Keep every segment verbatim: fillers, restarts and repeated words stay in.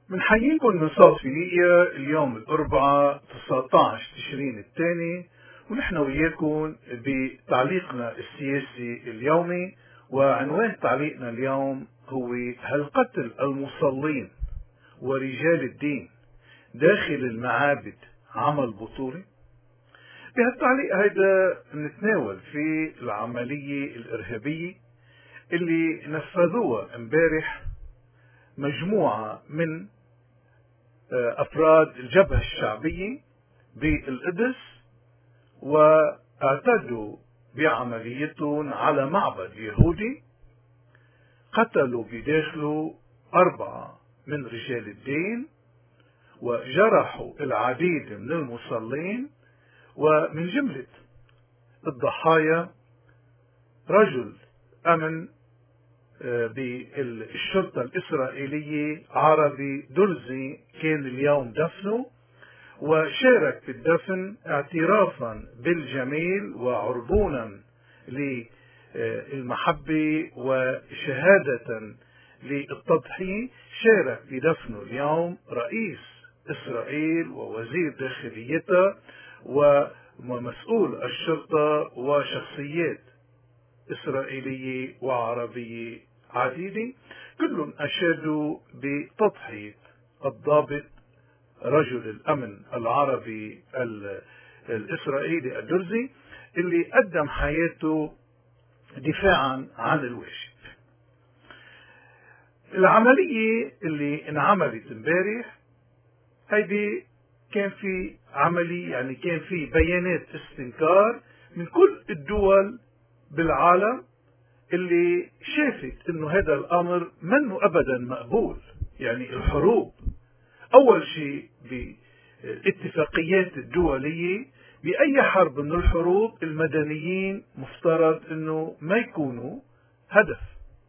بنحييكم من صافية اليوم الأربعاء تسعة عشر تشرين الثاني، ونحن وياكم بتعليقنا السياسي اليومي. وعنوان تعليقنا اليوم هو: هل قتل المصلين ورجال الدين داخل المعابد عمل بطولي؟ بهالتعليق هيدا نتناول في العملية الإرهابية اللي نفذوها امبارح مجموعة من أفراد الجبهة الشعبية بالقدس، واعتدوا بعمليتهم على معبد يهودي. قتلوا بداخله أربعة من رجال الدين، وجرحوا العديد من المصلين. ومن جملة الضحايا رجل أمن بالشرطة الإسرائيلية عربي درزي كان اليوم دفنه، وشارك في الدفن اعترافا بالجميل وعربونا للمحبة وشهادة للتضحية. شارك في دفنه اليوم رئيس إسرائيل ووزير داخليتها ومسؤول الشرطة وشخصيات إسرائيلية وعربية عديدة، كلهم أشادوا بتضحية الضابط رجل الأمن العربي الإسرائيلي الدرزي اللي قدم حياته دفاعا عن الواجب. العملية اللي انعملت امبارح هيدي كان في عملية، يعني كان في بيانات استنكار من كل الدول بالعالم اللي شافت انه هذا الامر منه ابدا مقبول. يعني الحروب اول شيء بالاتفاقيات الدولية، باي حرب من الحروب المدنيين مفترض انه ما يكونوا هدف.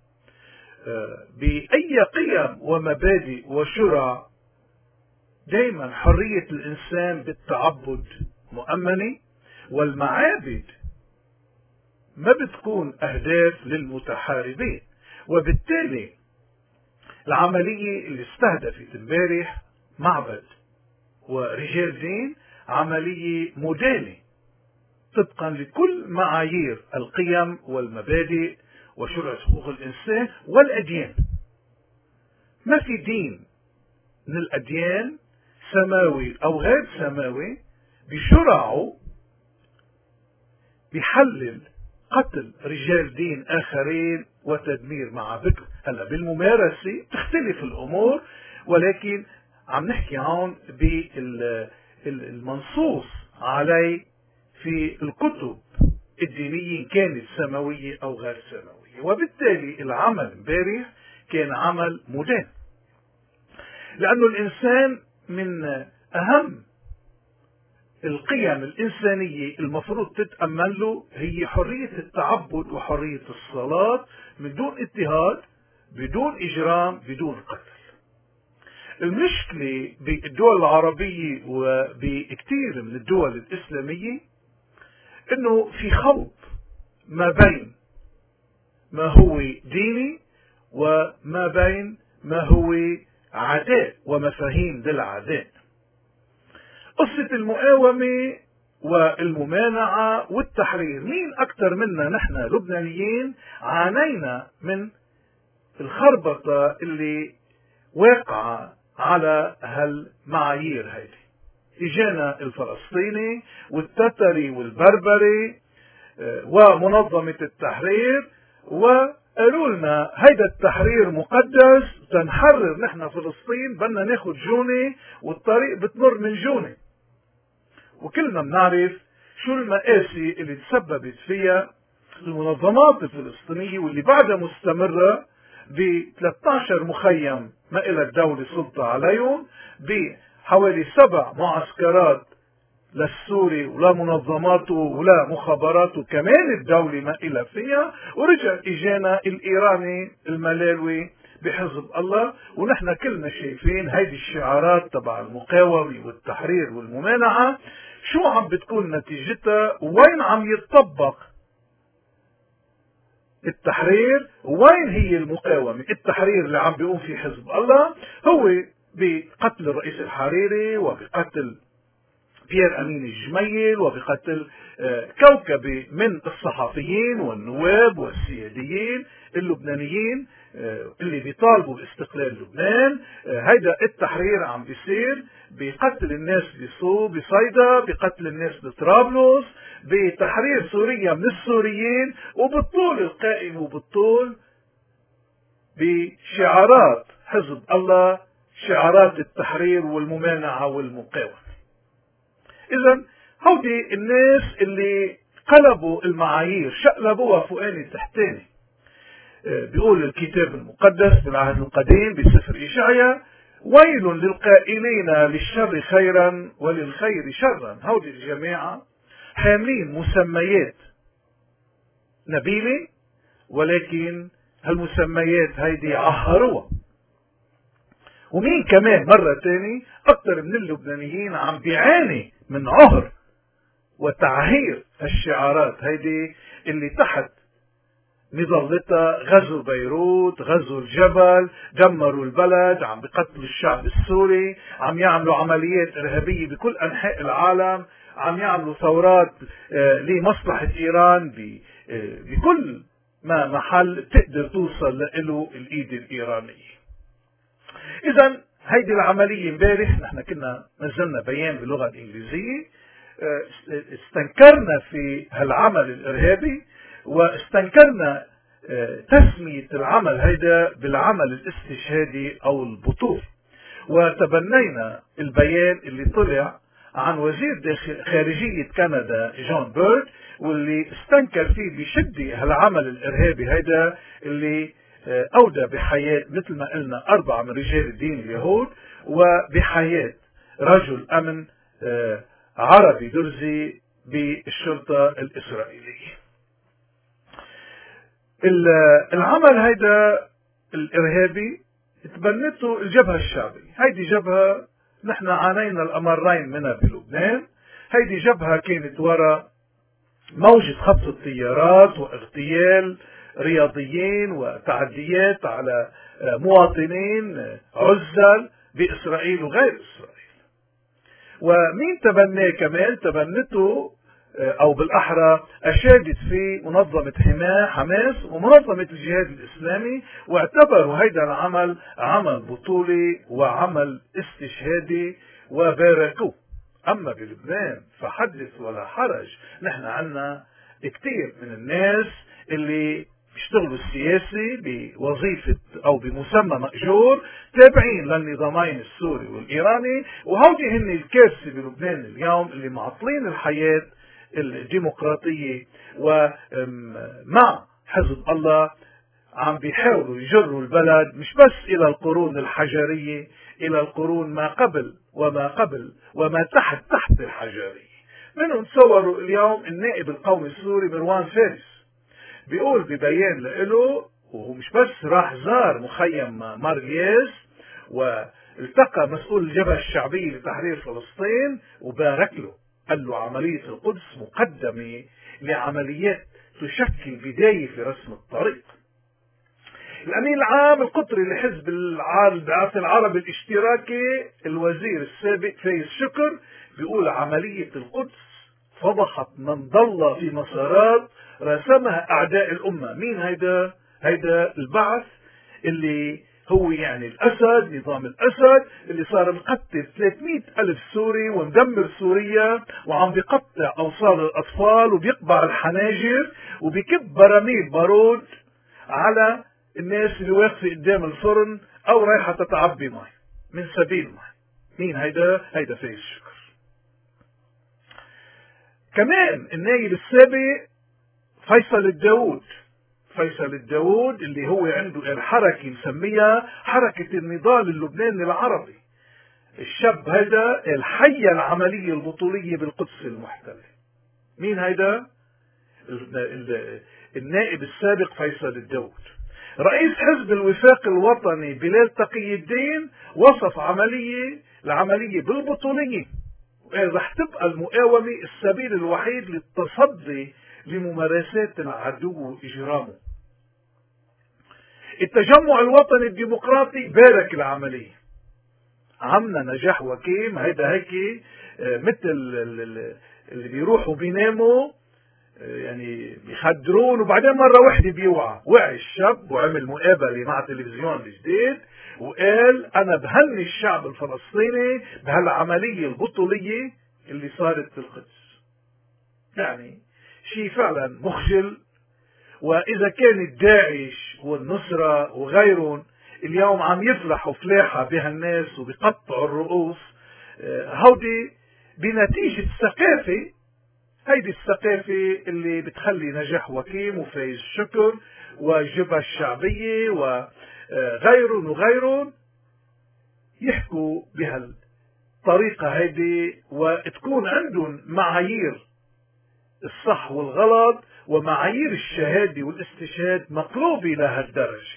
باي قيم ومبادئ وشرع دائما حرية الانسان بالتعبد مؤمنة، والمعابد ما بتكون أهداف للمتحاربين. وبالتالي العملية اللي استهدفت امبارح معبد ورجال دين عملية مدانة طبقا لكل معايير القيم والمبادئ وشرع حقوق الإنسان والأديان. ما في دين من الأديان سماوي أو غير سماوي بشرعه بيحلل قتل رجال دين آخرين وتدمير معابدهم. هلا بالممارسة تختلف الأمور، ولكن عم نحكي هون بالمنصوص عليه في الكتب الدينية كانت سماوية أو غير سماوية. وبالتالي العمل امبارح كان عمل مدان، لأنه الإنسان من أهم القيم الإنسانية المفروض تتأمل له هي حرية التعبد وحرية الصلاة من دون اضطهاد، بدون إجرام، بدون قتل. المشكلة بالدول العربية وبكثير من الدول الإسلامية إنه في خلط ما بين ما هو ديني وما بين ما هو عادات ومفاهيم للعادات. قصة المقاومة والممانعة والتحرير، مين أكثر منا نحن لبنانيين عانينا من الخربطة اللي واقعة على هالمعايير هيدي. إجانا الفلسطيني والتتري والبربري ومنظمة التحرير وقالوا لنا هيدا التحرير مقدس، تنحرر نحن فلسطين بدنا ناخد جونة والطريق بتمر من جونة. وكلنا بنعرف شو المآسي اللي تسببت فيها المنظمات الفلسطينية واللي بعدها مستمرة ب ثلاثة عشر مخيم ما إلى الدولة سلطة عليهم، بحوالي سبع معسكرات للسوري ولا منظماته ولا مخابراته كمان الدولة ما إلى فيها، ورجع إجانا الإيراني الملالوي بحزب الله. ونحن كلنا شايفين هيدي الشعارات تبع المقاومة والتحرير والممانعة شو عم بتكون نتيجتها، وين عم يتطبق التحرير، وين هي المقاومة. التحرير اللي عم بيقوم فيه حزب الله هو بقتل الرئيس الحريري وبقتل بيير أمين الجميل وبقتل كوكبة من الصحفيين والنواب والسياديين اللبنانيين اللي بيطالبوا باستقلال لبنان. هيدا التحرير عم بيصير بقتل الناس بصو بصيدا، بقتل الناس بطرابلس، بتحرير سوريا من السوريين، وبالطول القائم وبالطول بشعارات حزب الله، شعارات التحرير والممانعة والمقاومة. إذن هودي الناس اللي قلبوا المعايير، شقلبوها فوقاني تحتاني. بيقول الكتاب المقدس بالعهد القديم بسفر إشعيا: ويل للقائلين للشر خيرا وللخير شرا. هودي الجماعة حاملين مسميات نبيلة، ولكن هالمسميات هيدي عهروها. ومين كمان مرة تاني أكتر من اللبنانيين عم بيعاني من عهر وتعهير الشعارات هيدي اللي تحت مظلتها غزو بيروت، غزو الجبل، دمروا البلد، عم بقتلوا الشعب السوري، عم يعملوا عمليات إرهابية بكل أنحاء العالم، عم يعملوا ثورات لمصلحة إيران بكل ما محل تقدر توصل له الإيد الإيرانية. إذن هيدي العملية امبارح نحن كنا نزلنا بيان باللغة الإنجليزية، استنكرنا في هالعمل الإرهابي، واستنكرنا تسمية العمل هيدا بالعمل الاستشهادي أو البطول، وتبنينا البيان اللي طلع عن وزير خارجية كندا جون بيرد، واللي استنكر فيه بشدة هالعمل الإرهابي هيدا اللي أودى بحياة مثل ما قلنا أربعة من رجال الدين اليهود، وبحياة رجل أمن عربي درزي بالشرطة الإسرائيلية. العمل هيدا الإرهابي تبنته الجبهة الشعبية. هيدي جبهة نحن عانينا الأمرين منها بلبنان. هيدي جبهة كانت وراء موجة خطف الطيارات واغتيال رياضيين وتعديات على مواطنين عزل بإسرائيل وغير إسرائيل. ومين تبناه كمان؟ تبنته أو بالأحرى أشادت في منظمة حماس ومنظمة الجهاد الإسلامي، واعتبروا هيدا العمل عمل بطولي وعمل استشهادي وباركوه. أما بلبنان فحدث ولا حرج، نحن عنا كتير من الناس اللي بيشتغلوا السياسي بوظيفة أو بمسمى مأجور تابعين للنظامين السوري والإيراني، وهودي هن الكارثة بلبنان اليوم اللي معطلين الحياة الديمقراطية. ومع حزب الله عم بيحاولوا يجروا البلد مش بس إلى القرون الحجرية، إلى القرون ما قبل وما قبل وما تحت تحت الحجرية. منهم تصوروا اليوم النائب القومي السوري مروان فارس بيقول ببيان له، وهو مش بس راح زار مخيم مارلياس والتقى مسؤول الجبهة الشعبية لتحرير فلسطين وبارك له، قال له عملية القدس مقدمة لعمليات تشكل بداية في رسم الطريق. الأمين العام القطري لحزب البعث العربي الاشتراكي الوزير السابق فايز شكر بيقول عملية القدس فضحت من ضل في مسارات رسمها أعداء الأمة. مين هيدا؟ هيدا البعث اللي هو يعني الأسد، نظام الأسد اللي صار مقتل ثلاثمئة ألف سوري ومدمر سوريا وعم بيقطع أوصال الأطفال وبيقبع الحناجر وبيكب براميل بارود على الناس اللي واقفة قدام الفرن أو رايحة تتعبي مي من سبيل مي. مين هيدا؟ هيدا فايز شكر. كمان النايب السابق فيصل الداود، فيصل الداود اللي هو عنده الحركة مسميها حركة النضال اللبناني العربي. الشاب هيدا الحية العملية البطولية بالقدس المحتلة. مين هيدا؟ النائب السابق فيصل الداود. رئيس حزب الوفاق الوطني بلال تقي الدين وصف عملية العملية بالبطولية، رح تبقى المقاومة السبيل الوحيد للتصدي لممارسات العدو وإجرامه. التجمع الوطني الديمقراطي بارك العملية، عمنا نجاح وكيم. هيدا هيك مثل اللي بيروحوا بيناموا يعني بيخدرون وبعدين مرة واحدة بيوعى. وعي الشاب وعمل مقابلة مع تلفزيون الجديد وقال أنا بهني الشعب الفلسطيني بهالعملية البطولية اللي صارت في القدس. يعني شيء فعلا مخجل. وإذا كانت داعش والنصرة وغيرهم اليوم عم يفلحوا فلاحة بهالناس وبيقطعوا الرؤوس، هودي بنتيجة الثقافة. هيدي الثقافة اللي بتخلي نجاح وكيم وفايز شكر والجبهة الشعبية وغيرهم وغيرهم يحكوا بهالطريقة هيدي، وتكون عندهم معايير الصح والغلط ومعايير الشهادة والاستشهاد مقلوبة لهالدرجة.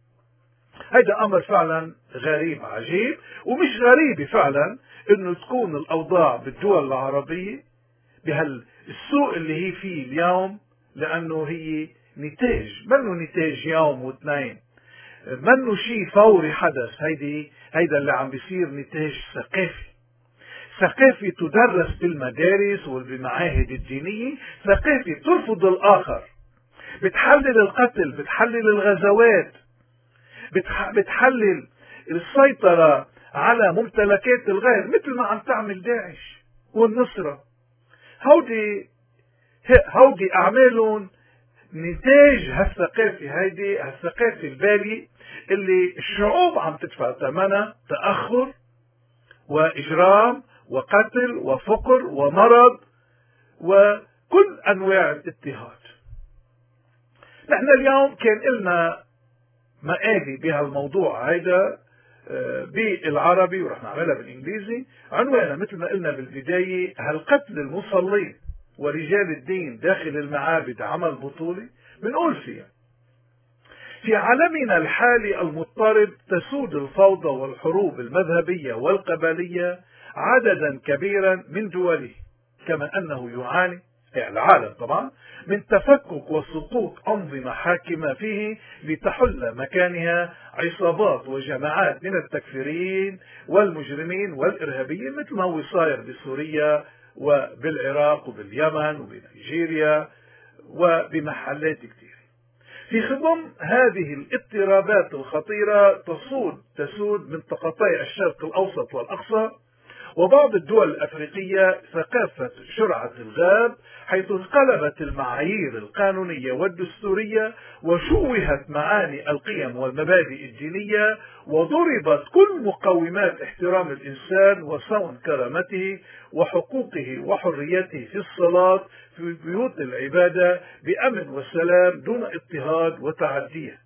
هيدا أمر فعلا غريب عجيب. ومش غريبة فعلا انه تكون الأوضاع بالدول العربية بهالسوء اللي هي فيه اليوم، لأنه هي نتاج، منه نتاج يوم واثنين، منه شيء فوري حدث. هيدي هيدا اللي عم بيصير نتاج ثقافي. ثقافة تدرس بالمدارس والمعاهد الدينية، ثقافة ترفض الآخر، بتحلل القتل، بتحلل الغزوات، بتحلل السيطرة على ممتلكات الغير، مثل ما عم تعمل داعش والنصرة. هودي هودي أعمالهم نتاج هالثقافة. هيدي هالثقافة البالية اللي الشعوب عم تدفع ثمنها، تأخر وإجرام وقتل وفقر ومرض وكل أنواع الاضطهاد. نحن اليوم كان لنا مقالي بهالموضوع هيدا بالعربي ورح نعملها بالإنجليزي. عنوانها مثل ما قلنا بالبداية: هل قتل المصلين ورجال الدين داخل المعابد عمل بطولي؟ بنقول فيها: في عالمنا الحالي المضطرب تسود الفوضى والحروب المذهبية والقبلية عددا كبيرا من دوله، كما أنه يعاني العالم طبعا من تفكك وسقوط أنظمة حاكمة فيه لتحل مكانها عصابات وجماعات من التكفيريين والمجرمين والإرهابيين، مثل ما هو صاير بسوريا وبالعراق وباليمن وبنيجيريا وبمحلات كثيرة. في خضم هذه الاضطرابات الخطيرة تصود تسود منطقتي الشرق الأوسط والأقصى وبعض الدول الأفريقية ثقافة شرعة الغاب، حيث انقلبت المعايير القانونية والدستورية وشوهت معاني القيم والمبادئ الدينية، وضربت كل مقومات احترام الإنسان وصون كرامته وحقوقه وحريته في الصلاة في بيوت العبادة بأمن وسلام دون اضطهاد وتعديات.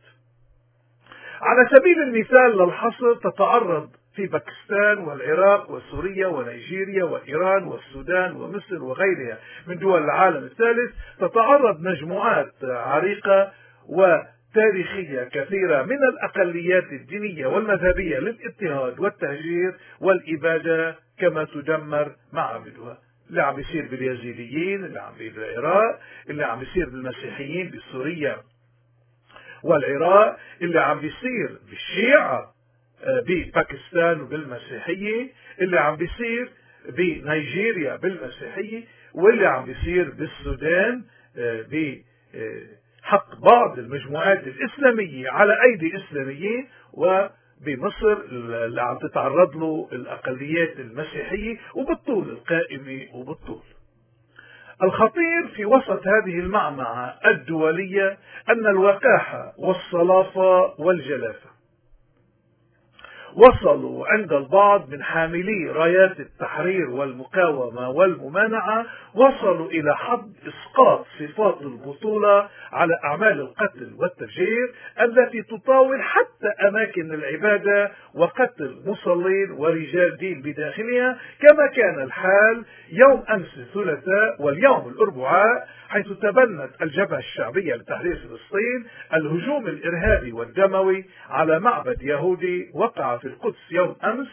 على سبيل المثال للحصر، تتعرض في باكستان والعراق وسوريا ونيجيريا وإيران والسودان ومصر وغيرها من دول العالم الثالث، تتعرض مجموعات عريقة وتاريخية كثيرة من الأقليات الدينية والمذهبية للاضطهاد والتهجير والإبادة، كما تدمر معابدها. اللي عم بيصير باليزيديين، اللي عم بيصير بالعراق، اللي عم بيصير بالمسيحيين بسوريا والعراق، اللي عم بيصير بالشيعة بباكستان وبالمسيحية، اللي عم بيصير بنيجيريا بالمسيحية، واللي عم بيصير بالسودان بحق بعض المجموعات الإسلامية على أيدي إسلاميين، وبمصر اللي عم تتعرض له الأقليات المسيحية وبالطول القائمة وبالطول. الخطير في وسط هذه المعمعة الدولية أن الوقاحة والصلافة والجلافة وصلوا عند البعض من حاملي رايات التحرير والمقاومة والممانعة، وصلوا إلى حد إسقاط صفات البطولة على أعمال القتل والتفجير التي تطاول حتى أماكن العبادة وقتل مصلين ورجال دين بداخلها، كما كان الحال يوم أمس الثلاثاء واليوم الأربعاء، حيث تبنت الجبهة الشعبية لتحرير فلسطين الهجوم الإرهابي والدموي على معبد يهودي وقع في القدس يوم أمس،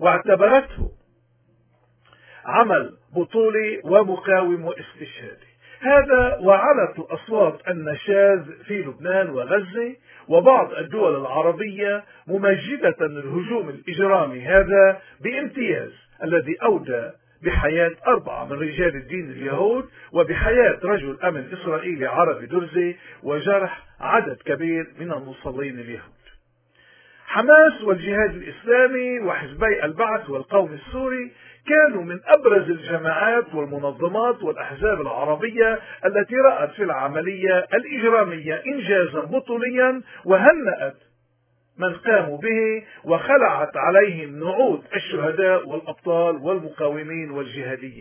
واعتبرته عمل بطولي ومقاوم واستشهادي. هذا وعلت الأصوات النشاز في لبنان وغزة وبعض الدول العربية ممجدة الهجوم الإجرامي هذا بامتياز الذي أودى بحياة أربعة من رجال الدين اليهود وبحياة رجل أمن إسرائيلي عربي درزي وجرح عدد كبير من المصلين اليهود. حماس والجهاد الإسلامي وحزبي البعث والقوم السوري كانوا من أبرز الجماعات والمنظمات والأحزاب العربية التي رأت في العملية الإجرامية إنجازا بطوليا وهنأت من قاموا به وخلعت عليهم نعود الشهداء والأبطال والمقاومين والجهاديين.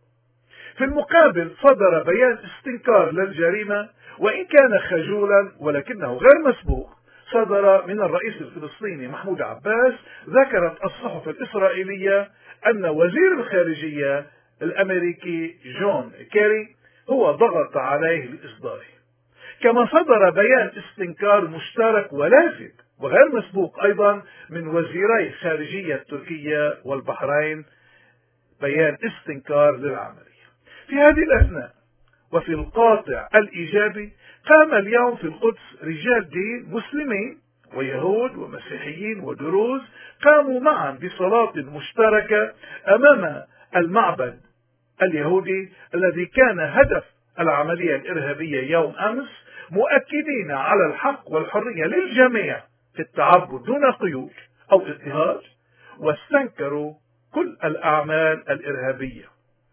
في المقابل صدر بيان استنكار للجريمة وإن كان خجولا ولكنه غير مسبوق، صدر من الرئيس الفلسطيني محمود عباس. ذكرت الصحف الإسرائيلية أن وزير الخارجية الأمريكي جون كيري هو ضغط عليه لإصداره. كما صدر بيان استنكار مشترك ولافت وغير مسبوق أيضا من وزيري خارجية تركيا والبحرين، بيان استنكار للعملية. في هذه الأثناء وفي القاطع الإيجابي قام اليوم في القدس رجال دين مسلمين ويهود ومسيحيين ودروز قاموا معا بصلاة مشتركة أمام المعبد اليهودي الذي كان هدف العملية الإرهابية يوم أمس، مؤكدين على الحق والحرية للجميع في التعبد دون قيود أو اضطهاد، واستنكروا كل الأعمال الإرهابية.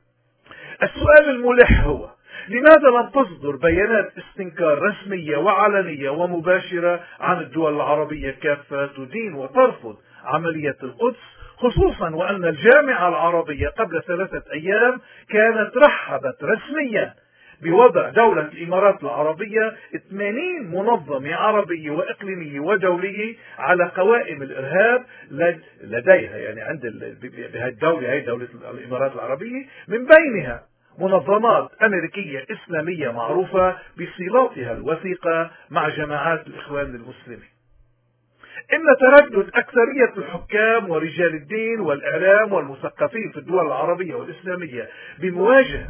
السؤال الملح هو: لماذا لم تصدر بيانات استنكار رسمية وعلنية ومباشرة عن الدول العربية كافة تدين وترفض عملية القدس، خصوصا وأن الجامعة العربية قبل ثلاثة أيام كانت رحبت رسميا بوضع دولة الإمارات العربية ثمانين منظمة عربية وإقليمية ودولية على قوائم الإرهاب لديها، يعني عند بهذه الدولة، هي دولة الإمارات العربية، من بينها منظمات أمريكية إسلامية معروفة بصلاتها الوثيقة مع جماعات الإخوان المسلمين. إن تردد أكثرية الحكام ورجال الدين والإعلام والمثقفين في الدول العربية والإسلامية بمواجهة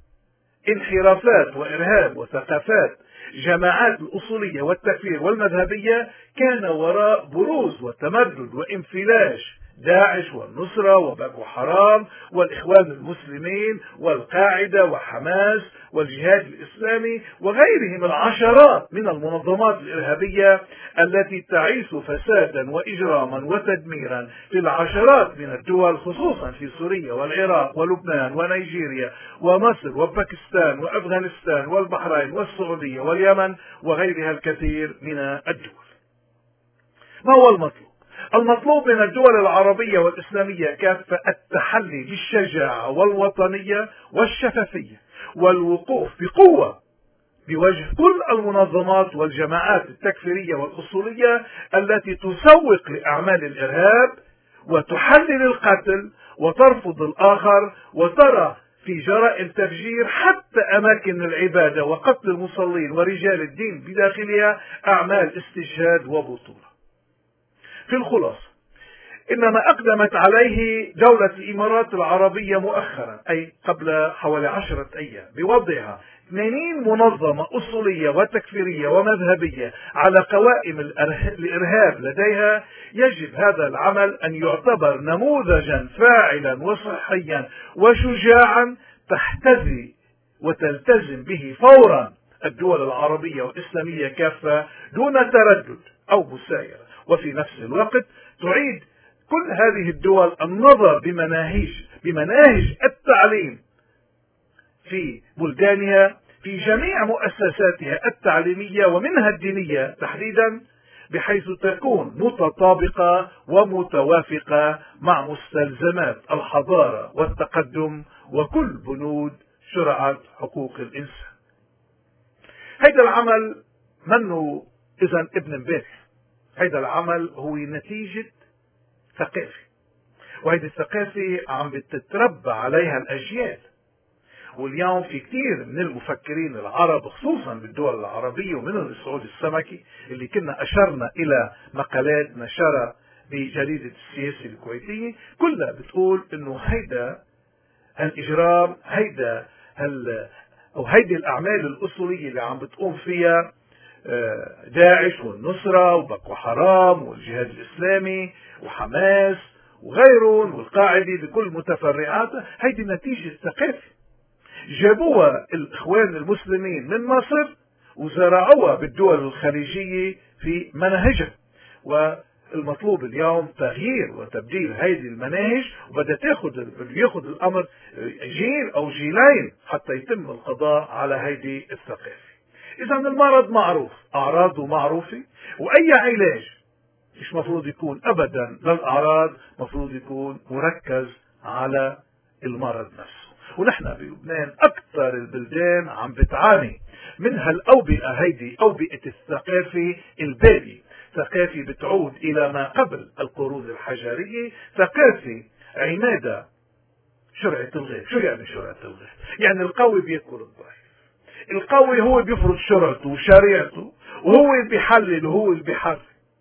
انحرافات وإرهاب وثقافات جماعات الأصولية والتكفير والمذهبية كان وراء بروز وتمدد وانفلاش داعش والنصرة وبoko حرام والإخوان المسلمين والقاعدة وحماس والجهاد الإسلامي وغيرهم العشرات من المنظمات الإرهابية التي تعيش فسادا وإجراما وتدميرا في العشرات من الدول، خصوصا في سوريا والعراق ولبنان ونيجيريا ومصر وباكستان وأفغانستان والبحرين والسعودية واليمن وغيرها الكثير من الدول. ما هو المطلوب؟ المطلوب من الدول العربية والإسلامية كافة التحلي بالشجاعة والوطنية والشفافية والوقوف بقوة بوجه كل المنظمات والجماعات التكفيرية والأصولية التي تسوق لأعمال الإرهاب وتحلل القتل وترفض الآخر وترى في جرائم تفجير حتى أماكن العبادة وقتل المصلين ورجال الدين بداخلها أعمال استشهاد وبطولة. في الخلاصة، إن ما أقدمت عليه دولة الإمارات العربية مؤخرا، أي قبل حوالي عشرة أيام، بوضعها ثمانين منظمة أصولية وتكفيرية ومذهبية على قوائم الإرهاب لديها، يجب هذا العمل أن يعتبر نموذجا فاعلا وصحيا وشجاعا تحتذي وتلتزم به فورا الدول العربية والإسلامية كافة دون تردد أو مسايرة، وفي نفس الوقت تعيد كل هذه الدول النظر بمناهج بمناهج التعليم في بلدانها في جميع مؤسساتها التعليمية ومنها الدينية تحديدا، بحيث تكون متطابقة ومتوافقة مع مستلزمات الحضارة والتقدم وكل بنود شرعة حقوق الإنسان. هذا العمل منه إذن ابن امبارح، هذا العمل هو نتيجة ثقافة، وهذه الثقافة عم بتتربى عليها الأجيال. واليوم في كثير من المفكرين العرب خصوصا بالدول العربية ومنهم السعود السمكي اللي كنا أشرنا إلى مقالات نشرها بجريدة السياسة الكويتية، كلها بتقول إنه هيدا هالإجرام، هيدا أو هيدي الأعمال الأصولية اللي عم بتقوم فيها داعش والنصرة وبoko حرام والجهاد الإسلامي وحماس وغيرهم والقاعدة بكل متفرعاتها، هيدي نتيجة ثقافة جابوها الإخوان المسلمين من مصر وزرعوها بالدول الخليجية في مناهجها. والمطلوب اليوم تغيير وتبديل هذه المناهج، وبدأ تاخد بده ياخد الأمر جيل أو جيلين حتى يتم القضاء على هذه الثقافة. إذا المرض معروف، أعراضه معروفة، وأي علاج مش مفروض يكون أبدا للأعراض، مفروض يكون مركز على المرض نفسه. ونحن بلبنان أكثر البلدان عم بتعاني من هالأوبئة هيدي، أوبئة الثقافة البالية، ثقافة بتعود إلى ما قبل القرون الحجرية، ثقافة عمادة شرعة الغيب. شو يعني شرعة الغيب؟ يعني القوي بيأكل الضعيف، القوي هو اللي بيفرض شرعته وشريعته، وهو اللي بيحلل وهو اللي بيحرر،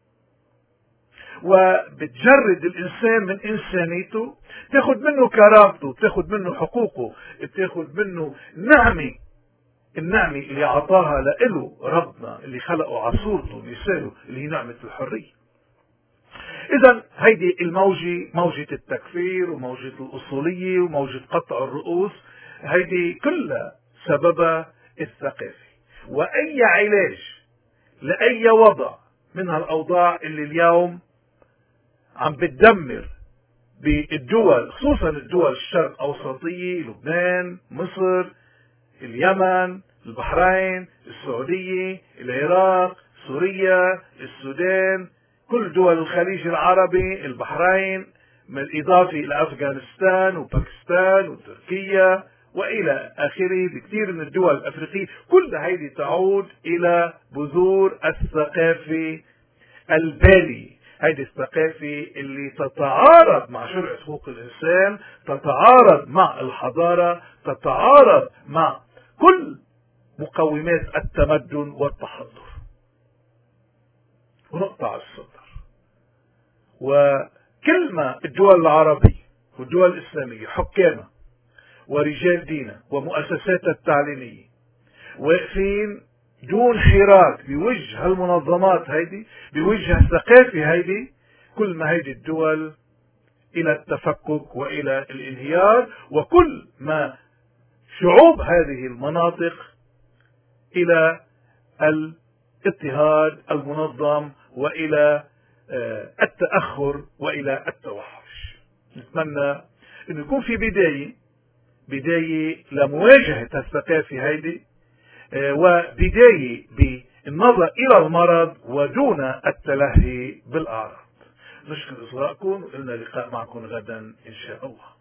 وبتجرد الإنسان من إنسانيته، تاخد منه كرامته، تاخد منه حقوقه، تاخد منه نعمة، النعمة اللي أعطاها لإله ربنا اللي خلقه على صورته مثاله اللي هي نعمة الحرية. إذا هيدي الموجة، موجة التكفير وموجة الأصولية وموجة قطع الرؤوس، هيدي كلها سببها الثقافة. وأي علاج لأي وضع من هالأوضاع اللي اليوم عم بتدمر بالدول، خصوصا الدول الشرق أوسطية، لبنان، مصر، اليمن، البحرين، السعودية، العراق، سوريا، السودان، كل دول الخليج العربي، البحرين، بالإضافة إلى أفغانستان وباكستان وتركيا وإلى آخره بكثير من الدول الأفريقية، كل هذه تعود إلى بذور الثقافة البالية. هذه الثقافة اللي تتعارض مع شرع حقوق الإنسان، تتعارض مع الحضارة، تتعارض مع كل مقومات التمدن والتحضر. ونقطع الصدر. وكل ما الدول العربية والدول الإسلامية حكامها ورجال دينها ومؤسساتها التعليمية واقفين دون حراك بوجه هالمنظمات هيدي، بوجه الثقافة هيدي، كل ما هيدي الدول إلى التفكك وإلى الانهيار، وكل ما شعوب هذه المناطق إلى الاضطهاد المنظم وإلى التأخر وإلى التوحش. نتمنى أن يكون في بداية بداية لمواجهة الثقافة هيدي، وبداية بالنظر إلى المرض ودون التلهي بالأعراض. نشكر إصغائكم، وإلنا لقاء معكم غدا إن شاء الله.